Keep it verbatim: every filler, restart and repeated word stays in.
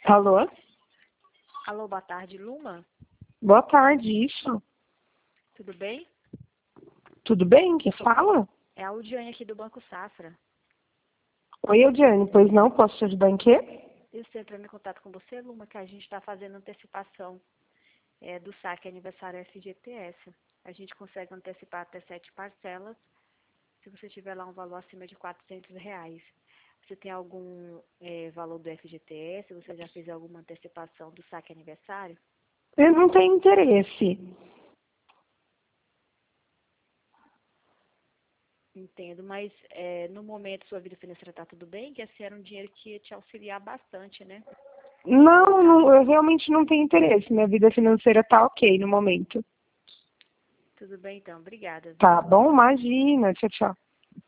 Alô? Alô, boa tarde, Luma. Boa tarde, isso. Tudo bem? Tudo bem? Quem fala? É a Audiane aqui do Banco Safra. Oi, Eudiane, pois não? Posso te ajudar em quê? Eu estou entrando em contato com você, Luma, que a gente está fazendo antecipação é, do saque aniversário F G T S. A gente consegue antecipar até sete parcelas, se você tiver lá um valor acima de quatrocentos reais. Você tem algum é, valor do F G T S? Você já fez alguma antecipação do saque aniversário? Eu não tenho interesse. Entendo, mas é, no momento sua vida financeira está tudo bem? Que esse era um dinheiro que ia te auxiliar bastante, né? Não, não, eu realmente não tenho interesse. Minha vida financeira tá ok no momento. Tudo bem, então. Obrigada, viu? Tá bom? Imagina. Tchau, tchau.